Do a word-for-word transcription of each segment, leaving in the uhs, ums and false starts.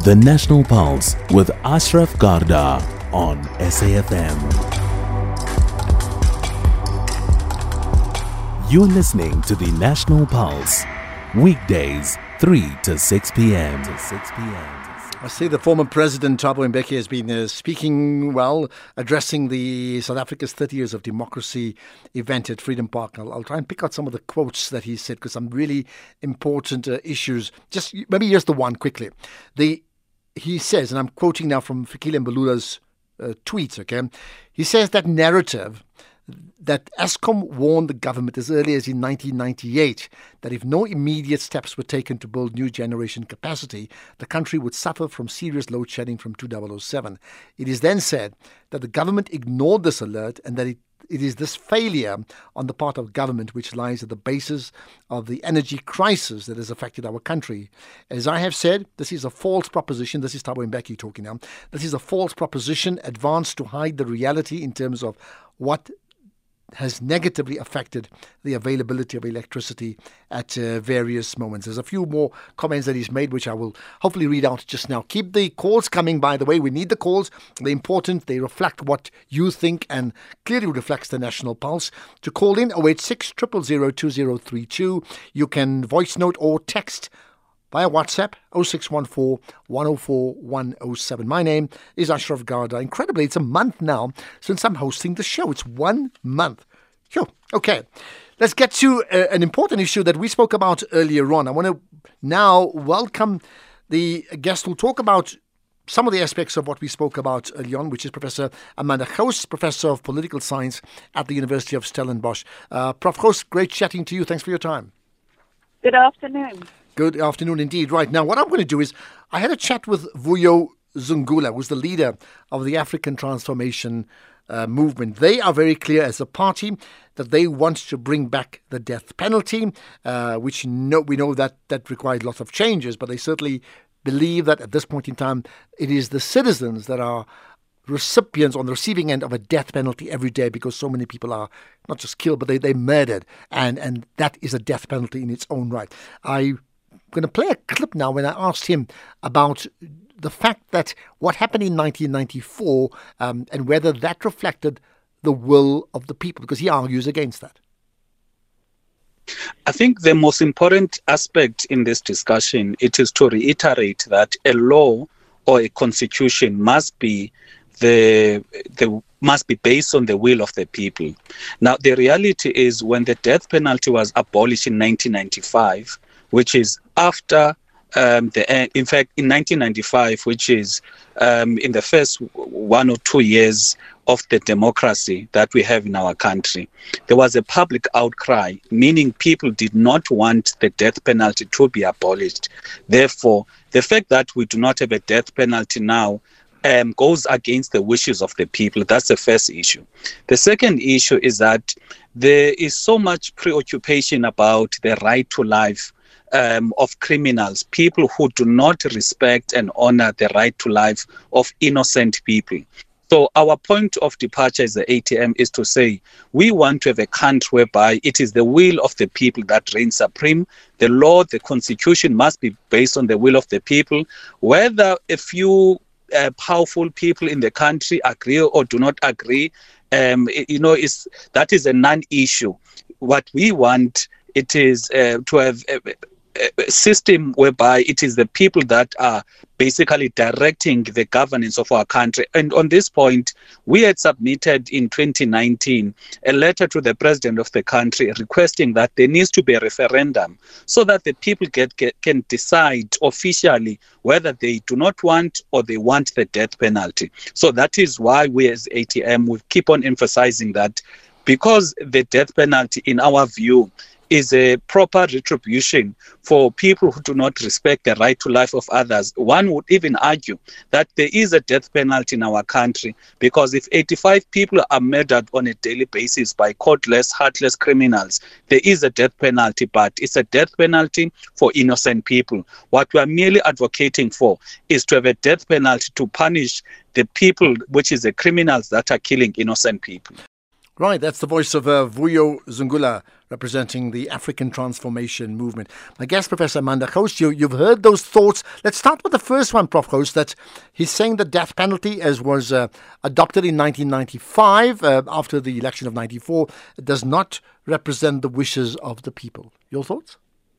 The National Pulse with Ashraf Garda on S A F M. You're listening to the National Pulse, weekdays three to six p.m. to six p.m. I see the former president, Thabo Mbeki, has been uh, speaking, well, addressing the South Africa's thirty years of democracy event at Freedom Park. I'll, I'll try and pick out some of the quotes that he said, because some really important uh, issues. Just maybe here's the one quickly. The He says, and I'm quoting now from Fikile Mbalula's uh, tweet, okay? He says that narrative that Eskom warned the government as early as in nineteen ninety-eight that if no immediate steps were taken to build new generation capacity, the country would suffer from serious load shedding from two thousand seven. It is then said that the government ignored this alert and that it It is this failure on the part of government which lies at the basis of the energy crisis that has affected our country. As I have said, this is a false proposition. This is Thabo Mbeki talking now. This is a false proposition advanced to hide the reality in terms of what has negatively affected the availability of electricity at uh, various moments. There's a few more comments that he's made, which I will hopefully read out just now. Keep the calls coming, by the way. We need the calls. They're important. They reflect what you think and clearly reflects the National Pulse. To call in, oh eight six, zero zero zero, two zero three two. You can voice note or text via WhatsApp, oh six one four, one oh four, one oh seven. My name is Ashraf Garda. Incredibly, it's a month now since I'm hosting the show. It's one month. Phew. Okay, let's get to uh, an important issue that we spoke about earlier on. I want to now welcome the guest who'll talk about some of the aspects of what we spoke about earlier on, which is Professor Amanda Gous, Professor of Political Science at the University of Stellenbosch. Uh, Professor Gous, great chatting to you. Thanks for your time. Good afternoon. Good afternoon indeed. Right, now what I'm going to do is, I had a chat with Vuyo Zungula, who's the leader of the African Transformation uh, Movement. They are very clear as a party that they want to bring back the death penalty, uh, which no, we know that that requires lots of changes, but they certainly believe that at this point in time, it is the citizens that are recipients on the receiving end of a death penalty every day, because so many people are not just killed, but they, they're murdered. And, and that is a death penalty in its own right. I'm going to play a clip now when I asked him about the fact that what happened in nineteen ninety-four um, and whether that reflected the will of the people, because he argues against that. I think the most important aspect in this discussion, it is to reiterate that a law or a constitution must be the the must be based on the will of the people. Now, the reality is, when the death penalty was abolished in nineteen ninety-five, which is after um, the in fact in nineteen ninety-five, which is um, in the first one or two years of the democracy that we have in our country, there was a public outcry, meaning people did not want the death penalty to be abolished. Therefore, the fact that we do not have a death penalty now um, goes against the wishes of the people. That's the first issue. The second issue is that there is so much preoccupation about the right to life Um, of criminals, people who do not respect and honor the right to life of innocent people. So our point of departure as the A T M is to say, we want to have a country whereby it is the will of the people that reigns supreme. The law, the constitution must be based on the will of the people. Whether a few uh, powerful people in the country agree or do not agree, um, you know, is that is a non-issue. What we want, it is uh, to have a, a system whereby it is the people that are basically directing the governance of our country. And on this point, we had submitted in twenty nineteen a letter to the president of the country requesting that there needs to be a referendum so that the people get, get can decide officially whether they do not want or they want the death penalty. So that is why we as A T M, we keep on emphasizing that, because the death penalty, in our view, is a proper retribution for people who do not respect the right to life of others. One would even argue that there is a death penalty in our country, because if eighty-five people are murdered on a daily basis by courtless, heartless criminals, there is a death penalty, but it's a death penalty for innocent people. What we are merely advocating for is to have a death penalty to punish the people, which is the criminals that are killing innocent people. Right, that's the voice of uh, Vuyo Zungula, representing the African Transformation Movement. My guest, Professor Amanda Gous, you, you've heard those thoughts. Let's start with the first one, Professor Gous, that he's saying the death penalty, as was uh, adopted in nineteen ninety-five, uh, after the election of ninety-four, does not represent the wishes of the people. Your thoughts?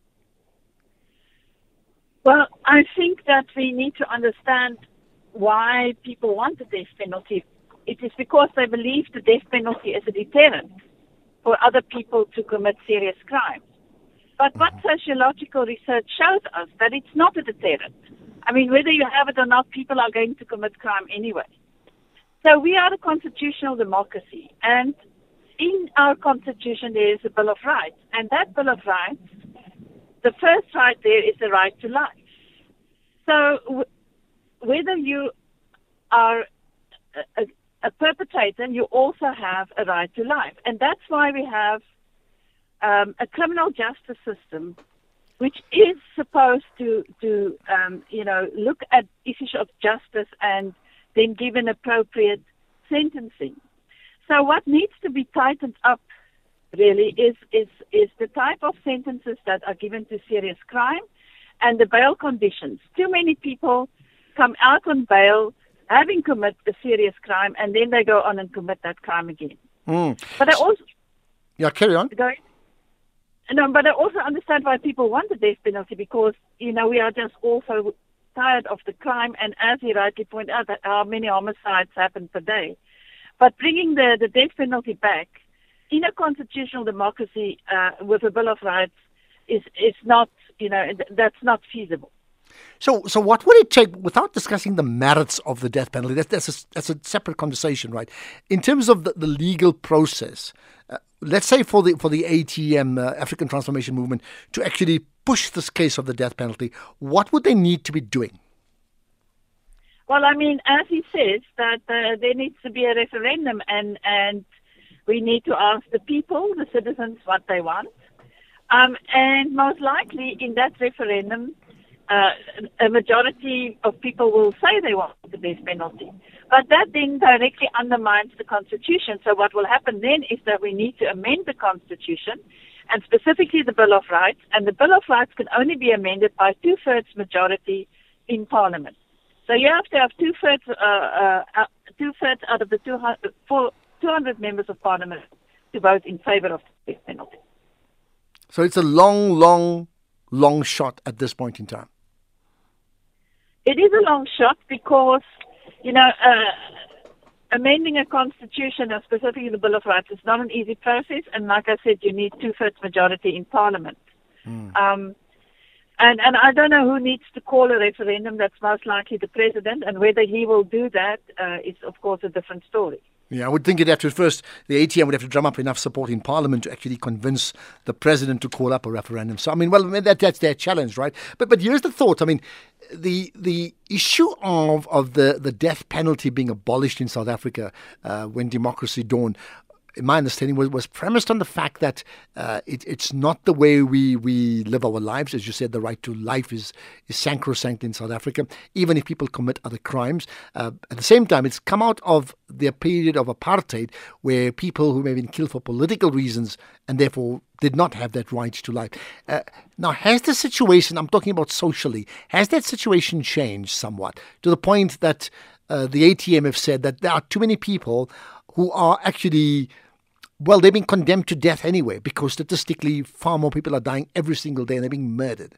Well, I think that we need to understand why people want the death penalty. It is because they believe the death penalty is a deterrent for other people to commit serious crimes. But what sociological research shows us that it's not a deterrent. I mean, whether you have it or not, people are going to commit crime anyway. So we are a constitutional democracy, and in our constitution there is a Bill of Rights, and that Bill of Rights, the first right there is the right to life. So w- whether you are a, a a perpetrator, you also have a right to life. And that's why we have um, a criminal justice system which is supposed to, to um, you know, look at issues of justice and then give an appropriate sentencing. So what needs to be tightened up, really, is, is, is the type of sentences that are given to serious crime and the bail conditions. Too many people come out on bail having committed a serious crime, and then they go on and commit that crime again. Mm. But I also... Yeah, carry on. Go, no, but I also understand why people want the death penalty, because, you know, we are just also tired of the crime, and as you rightly point out, that how many homicides happen per day. But bringing the, the death penalty back in a constitutional democracy uh, with a Bill of Rights is, is not, you know, that's not feasible. So, so what would it take, without discussing the merits of the death penalty? That's that's a, that's a separate conversation, right? In terms of the, the legal process, uh, let's say for the for the A T M, uh, African Transformation Movement, to actually push this case of the death penalty, what would they need to be doing? Well, I mean, as he says, that uh, there needs to be a referendum, and and we need to ask the people, the citizens, what they want, um, and most likely in that referendum, Uh, a majority of people will say they want the death penalty. But that then directly undermines the Constitution. So what will happen then is that we need to amend the Constitution, and specifically the Bill of Rights. And the Bill of Rights can only be amended by two-thirds majority in Parliament. So you have to have two-thirds, uh, uh, two-thirds out of the two hundred, two hundred members of Parliament to vote in favor of the death penalty. So it's a long, long, long shot at this point in time. It is a long shot because, you know, uh, amending a constitution, or specifically the Bill of Rights, is not an easy process. And like I said, you need two-thirds majority in Parliament. Mm. Um, and, and I don't know who needs to call a referendum. That's most likely the president. And whether he will do that uh, is, of course, a different story. Yeah, I would think it'd have to first, the A T M would have to drum up enough support in Parliament to actually convince the president to call up a referendum. So, I mean, well, that, that's their challenge, right? But but here's the thought. I mean, the the issue of, of the, the death penalty being abolished in South Africa uh, when democracy dawned, in my understanding, was, was premised on the fact that uh, it, it's not the way we, we live our lives. As you said, the right to life is, is sacrosanct in South Africa, even if people commit other crimes. Uh, at the same time, it's come out of the period of apartheid, where people who may have been killed for political reasons and therefore did not have that right to life. Uh, now, has the situation, I'm talking about socially, has that situation changed somewhat to the point that uh, the A T M have said that there are too many people who are actually, well, they've been condemned to death anyway, because statistically far more people are dying every single day and they're being murdered?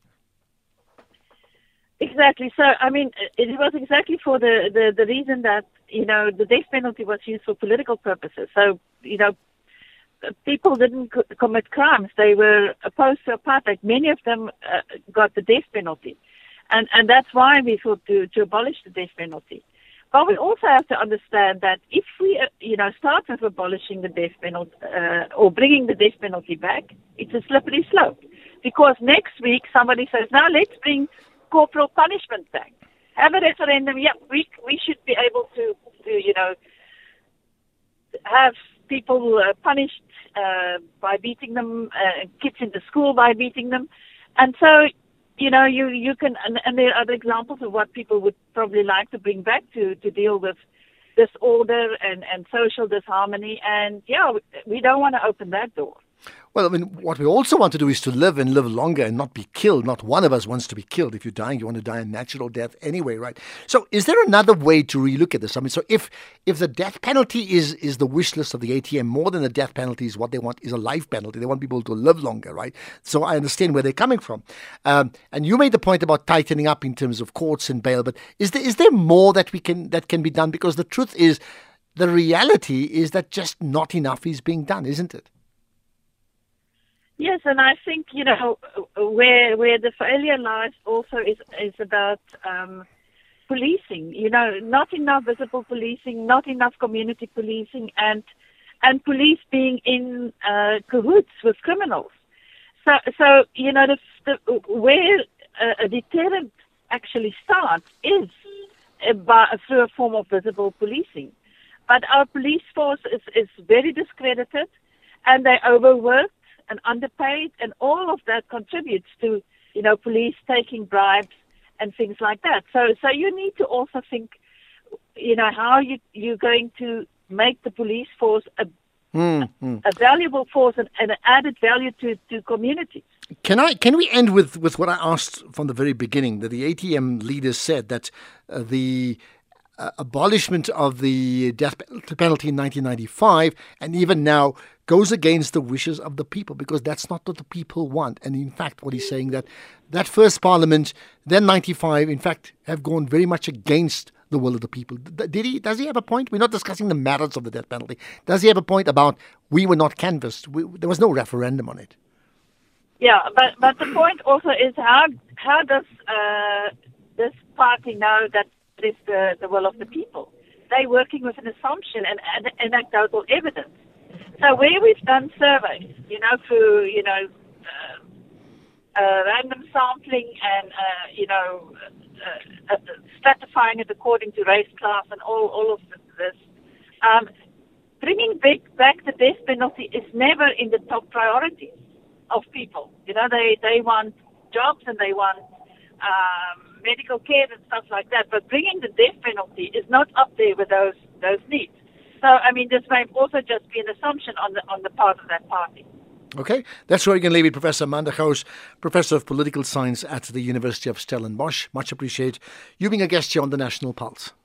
Exactly. So, I mean, it was exactly for the, the, the reason that, you know, the death penalty was used for political purposes. So, you know, people didn't co- commit crimes. They were opposed to apartheid. Many of them uh, got the death penalty. And, and that's why we thought to, to abolish the death penalty. But we also have to understand that if we, uh, you know, start with abolishing the death penalty uh, or bringing the death penalty back, it's a slippery slope. Because next week somebody says, now let's bring corporal punishment back. Have a referendum. Yeah, we we should be able to, to you know, have people uh, punished uh, by beating them, uh, kids in the school by beating them. And so, you know, you, you can, and, and there are other examples of what people would probably like to bring back to, to deal with disorder and, and social disharmony. And, yeah, we, we don't want to open that door. Well, I mean, what we also want to do is to live and live longer and not be killed. Not one of us wants to be killed. If you're dying, you want to die a natural death anyway, right? So is there another way to relook at this? I mean, so if if the death penalty is is the wish list of the A T M, more than the death penalty is what they want is a life penalty. They want people to live longer, right? So I understand where they're coming from. Um, and you made the point about tightening up in terms of courts and bail, but is there is there more that we can that can be done? Because the truth is, the reality is that just not enough is being done, isn't it? Yes, and I think, you know, where where the failure lies also is is about um, policing. You know, not enough visible policing, not enough community policing, and and police being in uh, cahoots with criminals. So, so you know, the, the, where a, a deterrent actually starts is by, through a form of visible policing. But our police force is, is very discredited, and they overwork and underpaid, and all of that contributes to, you know, police taking bribes and things like that. So, so you need to also think, you know, how you you're going to make the police force a, mm-hmm. a, a valuable force and, and an added value to, to communities. Can I? Can we end with, with what I asked from the very beginning? That the A T M leaders said that uh, the uh, abolishment of the death penalty in nineteen ninety-five and even now goes against the wishes of the people, because that's not what the people want. And in fact, what he's saying, that that first parliament, then ninety-five, in fact, have gone very much against the will of the people. Did he? Does he have a point? We're not discussing the merits of the death penalty. Does he have a point about we were not canvassed? We, there was no referendum on it. Yeah, but but the point also is how how does uh, this party know that it is the, the will of the people? They're working with an assumption and, and anecdotal evidence. So where we've done surveys, you know, through, you know, uh, uh, random sampling and, uh, you know, uh, uh, stratifying it according to race, class, and all, all of this, um, bringing back, back the death penalty is never in the top priorities of people. You know, they, they want jobs and they want um, medical care and stuff like that, but bringing the death penalty is not up there with those those needs. So, I mean, this may also just be an assumption on the on the part of that party. Okay, that's where we can leave it. Professor Amanda Gous, Professor of Political Science at the University of Stellenbosch. Much appreciate you being a guest here on the National Pulse.